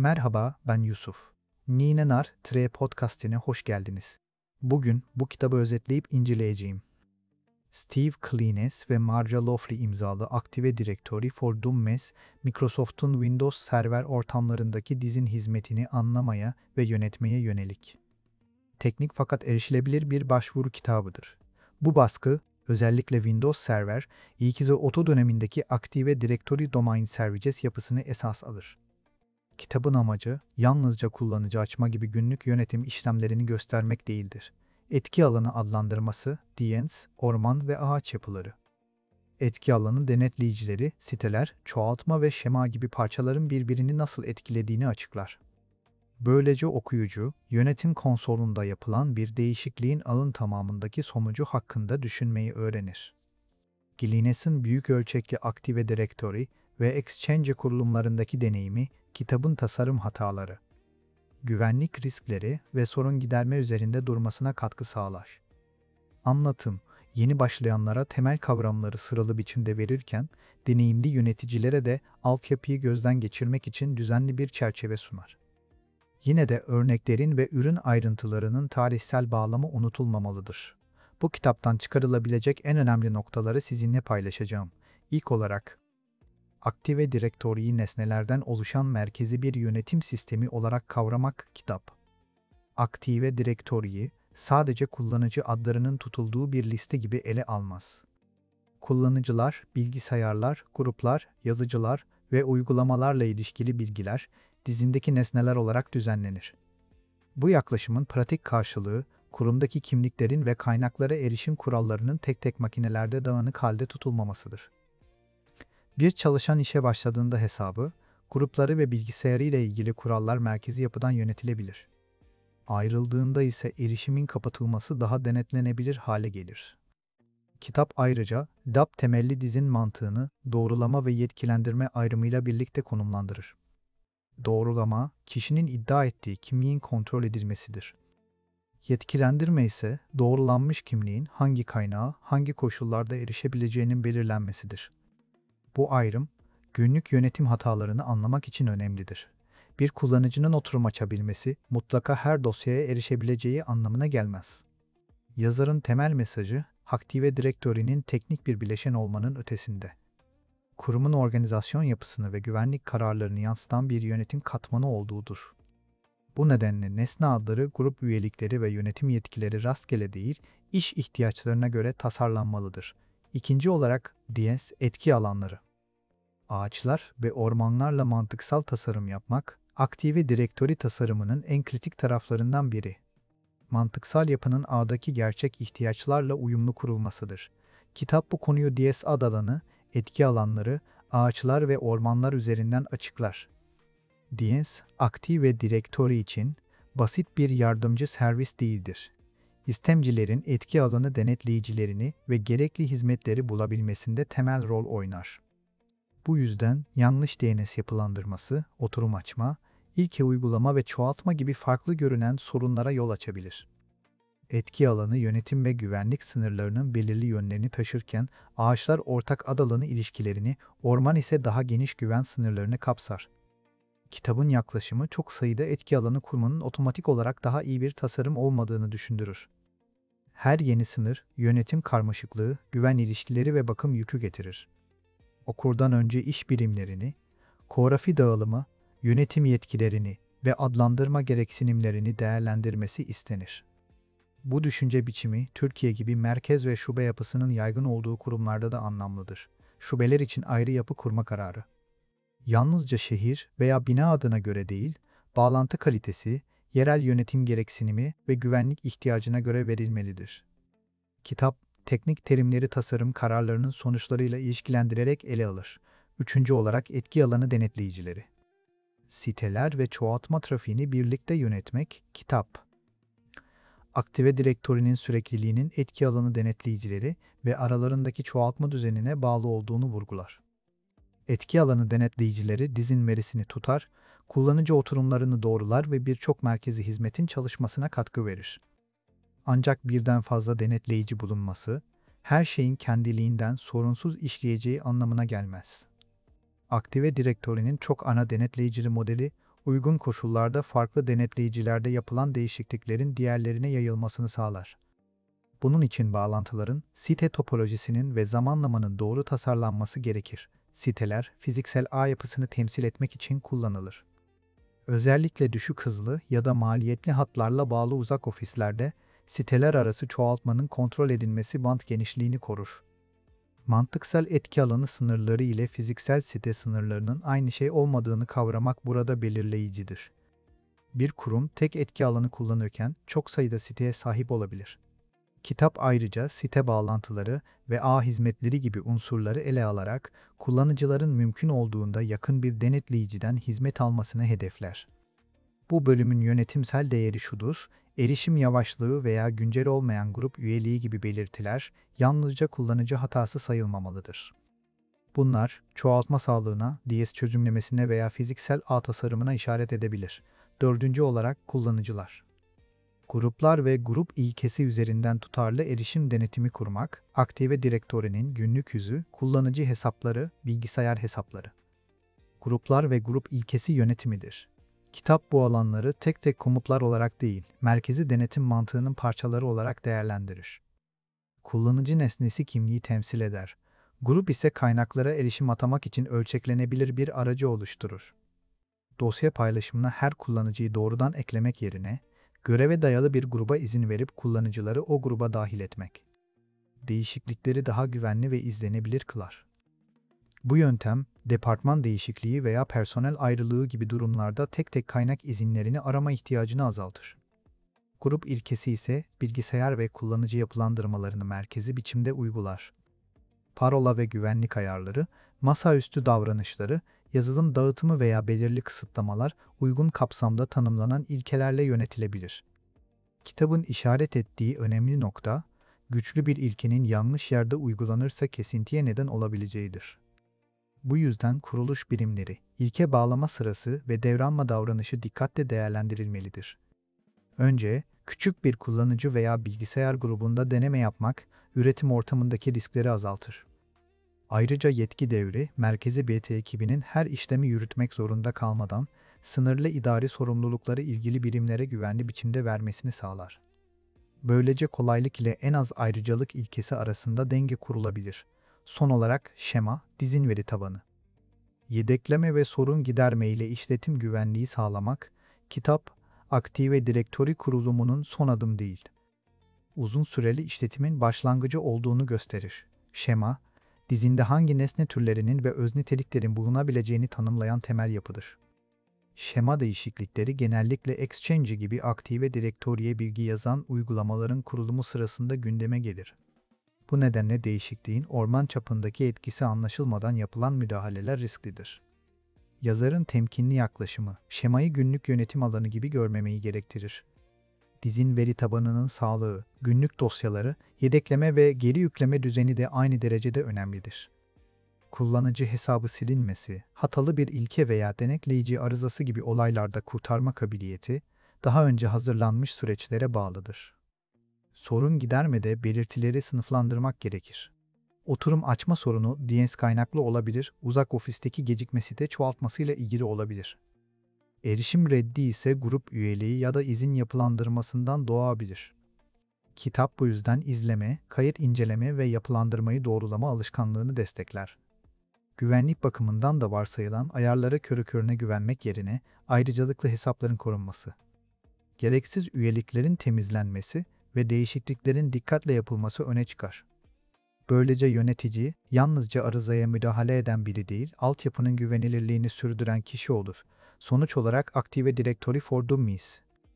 Merhaba, ben Yusuf. Ninenar Podcast'ine hoş geldiniz. Bugün bu kitabı özetleyip inceleyeceğim. Steve Kleenes ve Marja Lofley imzalı Active Directory for Dummies, Microsoft'un Windows server ortamlarındaki dizin hizmetini anlamaya ve yönetmeye yönelik. Teknik fakat erişilebilir bir başvuru kitabıdır. Bu baskı, özellikle Windows Server, İKİZO dönemindeki Active Directory Domain Services yapısını esas alır. Kitabın amacı, yalnızca kullanıcı açma gibi günlük yönetim işlemlerini göstermek değildir. Etki alanı adlandırması, DNS, orman ve ağaç yapıları. Etki alanı denetleyicileri, siteler, çoğaltma ve şema gibi parçaların birbirini nasıl etkilediğini açıklar. Böylece okuyucu, yönetim konsolunda yapılan bir değişikliğin ağın tamamındaki sonucu hakkında düşünmeyi öğrenir. Klines'in büyük ölçekli Active Directory ve Exchange kurulumlarındaki deneyimi, kitabın tasarım hataları, güvenlik riskleri ve sorun giderme üzerinde durmasına katkı sağlar. Anlatım, yeni başlayanlara temel kavramları sıralı biçimde verirken, deneyimli yöneticilere de altyapıyı gözden geçirmek için düzenli bir çerçeve sunar. Yine de örneklerin ve ürün ayrıntılarının tarihsel bağlamı unutulmamalıdır. Bu kitaptan çıkarılabilecek en önemli noktaları sizinle paylaşacağım. İlk olarak, Active Directory'yi nesnelerden oluşan merkezi bir yönetim sistemi olarak kavramak kitap. Active Directory'yi sadece kullanıcı adlarının tutulduğu bir liste gibi ele almaz. Kullanıcılar, bilgisayarlar, gruplar, yazıcılar ve uygulamalarla ilişkili bilgiler dizindeki nesneler olarak düzenlenir. Bu yaklaşımın pratik karşılığı, kurumdaki kimliklerin ve kaynaklara erişim kurallarının tek tek makinelerde dağınık halde tutulmamasıdır. Bir çalışan işe başladığında hesabı, grupları ve bilgisayarı ile ilgili kurallar merkezi yapıdan yönetilebilir. Ayrıldığında ise erişimin kapatılması daha denetlenebilir hale gelir. Kitap ayrıca, DAP temelli dizin mantığını doğrulama ve yetkilendirme ayrımıyla birlikte konumlandırır. Doğrulama, kişinin iddia ettiği kimliğin kontrol edilmesidir. Yetkilendirme ise doğrulanmış kimliğin hangi kaynağa, hangi koşullarda erişebileceğinin belirlenmesidir. Bu ayrım, günlük yönetim hatalarını anlamak için önemlidir. Bir kullanıcının oturum açabilmesi, mutlaka her dosyaya erişebileceği anlamına gelmez. Yazarın temel mesajı, Active Directory'nin teknik bir bileşen olmanın ötesinde. Kurumun organizasyon yapısını ve güvenlik kararlarını yansıtan bir yönetim katmanı olduğudur. Bu nedenle nesne adları, grup üyelikleri ve yönetim yetkileri rastgele değil, iş ihtiyaçlarına göre tasarlanmalıdır. İkinci olarak, DNS etki alanları. Ağaçlar ve ormanlarla mantıksal tasarım yapmak, Active Directory tasarımının en kritik taraflarından biri. Mantıksal yapının ağdaki gerçek ihtiyaçlarla uyumlu kurulmasıdır. Kitap bu konuyu DS ad alanı, etki alanları, ağaçlar ve ormanlar üzerinden açıklar. DS, Active Directory için basit bir yardımcı servis değildir. İstemcilerin etki alanı denetleyicilerini ve gerekli hizmetleri bulabilmesinde temel rol oynar. Bu yüzden yanlış DNS yapılandırması, oturum açma, ilke uygulama ve çoğaltma gibi farklı görünen sorunlara yol açabilir. Etki alanı yönetim ve güvenlik sınırlarının belirli yönlerini taşırken, ağaçlar ortak ad alanı ilişkilerini, orman ise daha geniş güven sınırlarını kapsar. Kitabın yaklaşımı çok sayıda etki alanı kurmanın otomatik olarak daha iyi bir tasarım olmadığını düşündürür. Her yeni sınır, yönetim karmaşıklığı, güven ilişkileri ve bakım yükü getirir. Okurdan önce iş birimlerini, koğrafi dağılımı, yönetim yetkilerini ve adlandırma gereksinimlerini değerlendirmesi istenir. Bu düşünce biçimi, Türkiye gibi merkez ve şube yapısının yaygın olduğu kurumlarda da anlamlıdır. Şubeler için ayrı yapı kurma kararı. Yalnızca şehir veya bina adına göre değil, bağlantı kalitesi, yerel yönetim gereksinimi ve güvenlik ihtiyacına göre verilmelidir. Kitap, teknik terimleri tasarım kararlarının sonuçlarıyla ilişkilendirerek ele alır. Üçüncü olarak etki alanı denetleyicileri. Siteler ve çoğaltma trafiğini birlikte yönetmek, kitap. Active Directory'nin sürekliliğinin etki alanı denetleyicileri ve aralarındaki çoğaltma düzenine bağlı olduğunu vurgular. Etki alanı denetleyicileri dizin verisini tutar, kullanıcı oturumlarını doğrular ve birçok merkezi hizmetin çalışmasına katkı verir. Ancak birden fazla denetleyici bulunması, her şeyin kendiliğinden sorunsuz işleyeceği anlamına gelmez. Active Directory'nin çok ana denetleyicili modeli, uygun koşullarda farklı denetleyicilerde yapılan değişikliklerin diğerlerine yayılmasını sağlar. Bunun için bağlantıların, site topolojisinin ve zamanlamanın doğru tasarlanması gerekir. Siteler, fiziksel ağ yapısını temsil etmek için kullanılır. Özellikle düşük hızlı ya da maliyetli hatlarla bağlı uzak ofislerde, siteler arası çoğaltmanın kontrol edilmesi bant genişliğini korur. Mantıksal etki alanı sınırları ile fiziksel site sınırlarının aynı şey olmadığını kavramak burada belirleyicidir. Bir kurum tek etki alanı kullanırken çok sayıda siteye sahip olabilir. Kitap ayrıca site bağlantıları ve ağ hizmetleri gibi unsurları ele alarak kullanıcıların mümkün olduğunda yakın bir denetleyiciden hizmet almasını hedefler. Bu bölümün yönetimsel değeri şudur: erişim yavaşlığı veya güncel olmayan grup üyeliği gibi belirtiler yalnızca kullanıcı hatası sayılmamalıdır. Bunlar, çoğaltma sağlığına, DS çözümlemesine veya fiziksel ağ tasarımına işaret edebilir. Dördüncü olarak kullanıcılar. Gruplar ve grup ilkesi üzerinden tutarlı erişim denetimi kurmak, Active Directory'nin günlük yüzü, kullanıcı hesapları, bilgisayar hesapları. Gruplar ve grup ilkesi yönetimidir. Kitap bu alanları tek tek komutlar olarak değil, merkezi denetim mantığının parçaları olarak değerlendirir. Kullanıcı nesnesi kimliği temsil eder. Grup ise kaynaklara erişim atamak için ölçeklenebilir bir aracı oluşturur. Dosya paylaşımına her kullanıcıyı doğrudan eklemek yerine, göreve dayalı bir gruba izin verip kullanıcıları o gruba dahil etmek değişiklikleri daha güvenli ve izlenebilir kılar. Bu yöntem, departman değişikliği veya personel ayrılığı gibi durumlarda tek tek kaynak izinlerini arama ihtiyacını azaltır. Grup ilkesi ise bilgisayar ve kullanıcı yapılandırmalarını merkezi biçimde uygular. Parola ve güvenlik ayarları, masaüstü davranışları, yazılım dağıtımı veya belirli kısıtlamalar uygun kapsamda tanımlanan ilkelerle yönetilebilir. Kitabın işaret ettiği önemli nokta, güçlü bir ilkenin yanlış yerde uygulanırsa kesintiye neden olabileceğidir. Bu yüzden kuruluş birimleri, ilke bağlama sırası ve devranma davranışı dikkatle değerlendirilmelidir. Önce, küçük bir kullanıcı veya bilgisayar grubunda deneme yapmak, üretim ortamındaki riskleri azaltır. Ayrıca yetki devri, merkezi BT ekibinin her işlemi yürütmek zorunda kalmadan, sınırlı idari sorumlulukları ilgili birimlere güvenli biçimde vermesini sağlar. Böylece kolaylık ile en az ayrıcalık ilkesi arasında denge kurulabilir. Son olarak şema, dizin veri tabanı. Yedekleme ve sorun giderme ile işletim güvenliği sağlamak, kitap, Active Directory kurulumunun son adım değil, uzun süreli işletimin başlangıcı olduğunu gösterir. Şema, dizinde hangi nesne türlerinin ve öz niteliklerin bulunabileceğini tanımlayan temel yapıdır. Şema değişiklikleri genellikle Exchange gibi Active Directory'ye bilgi yazan uygulamaların kurulumu sırasında gündeme gelir. Bu nedenle değişikliğin orman çapındaki etkisi anlaşılmadan yapılan müdahaleler risklidir. Yazarın temkinli yaklaşımı, şemayı günlük yönetim alanı gibi görmemeyi gerektirir. Dizin veri tabanının sağlığı, günlük dosyaları, yedekleme ve geri yükleme düzeni de aynı derecede önemlidir. Kullanıcı hesabı silinmesi, hatalı bir ilke veya denetleyici arızası gibi olaylarda kurtarma kabiliyeti, daha önce hazırlanmış süreçlere bağlıdır. Sorun gidermede belirtileri sınıflandırmak gerekir. Oturum açma sorunu DNS kaynaklı olabilir, uzak ofisteki gecikme site çoğaltmasıyla ilgili olabilir. Erişim reddi ise grup üyeliği ya da izin yapılandırmasından doğabilir. Kitap bu yüzden izleme, kayıt inceleme ve yapılandırmayı doğrulama alışkanlığını destekler. Güvenlik bakımından da varsayılan ayarlara körü körüne güvenmek yerine ayrıcalıklı hesapların korunması, gereksiz üyeliklerin temizlenmesi ve değişikliklerin dikkatle yapılması öne çıkar. Böylece yönetici, yalnızca arızaya müdahale eden biri değil, altyapının güvenilirliğini sürdüren kişi olur. Sonuç olarak Active Directory for Dummies.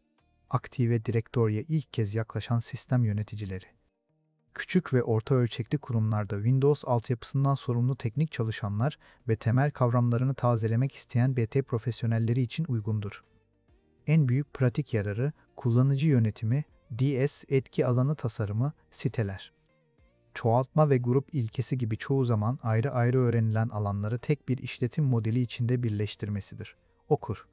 Active Directory'ye ilk kez yaklaşan sistem yöneticileri. Küçük ve orta ölçekli kurumlarda Windows altyapısından sorumlu teknik çalışanlar ve temel kavramlarını tazelemek isteyen BT profesyonelleri için uygundur. En büyük pratik yararı, kullanıcı yönetimi, DS etki alanı tasarımı, siteler. Çoğaltma ve grup ilkesi gibi çoğu zaman ayrı ayrı öğrenilen alanları tek bir işletim modeli içinde birleştirmesidir. Okur.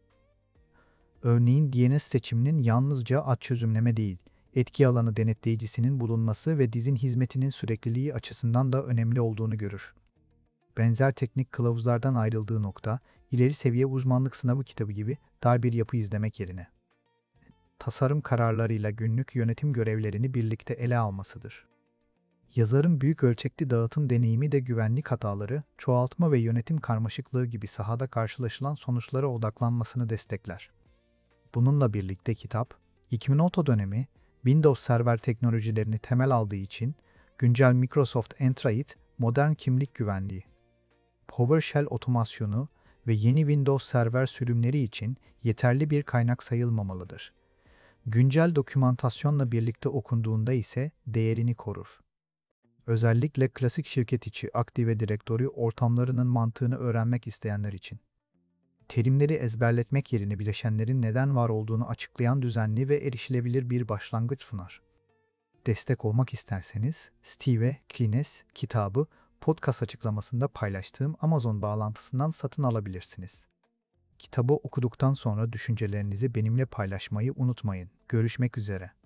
Örneğin DNS seçiminin yalnızca ad çözümleme değil, etki alanı denetleyicisinin bulunması ve dizin hizmetinin sürekliliği açısından da önemli olduğunu görür. Benzer teknik kılavuzlardan ayrıldığı nokta, ileri seviye uzmanlık sınavı kitabı gibi dar bir yapı izlemek yerine tasarım kararlarıyla günlük yönetim görevlerini birlikte ele almasıdır. Yazarın büyük ölçekli dağıtım deneyimi de güvenlik hataları, çoğaltma ve yönetim karmaşıklığı gibi sahada karşılaşılan sonuçlara odaklanmasını destekler. Bununla birlikte kitap, 2010 dönemi Windows Server teknolojilerini temel aldığı için güncel Microsoft Entra ID, modern kimlik güvenliği, PowerShell otomasyonu ve yeni Windows Server sürümleri için yeterli bir kaynak sayılmamalıdır. Güncel dokümantasyonla birlikte okunduğunda ise değerini korur. Özellikle klasik şirket içi Active Directory ortamlarının mantığını öğrenmek isteyenler için. Terimleri ezberletmek yerine bileşenlerin neden var olduğunu açıklayan düzenli ve erişilebilir bir başlangıç sunar. Destek olmak isterseniz Steve Klines kitabı podcast açıklamasında paylaştığım Amazon bağlantısından satın alabilirsiniz. Kitabı okuduktan sonra düşüncelerinizi benimle paylaşmayı unutmayın. Görüşmek üzere.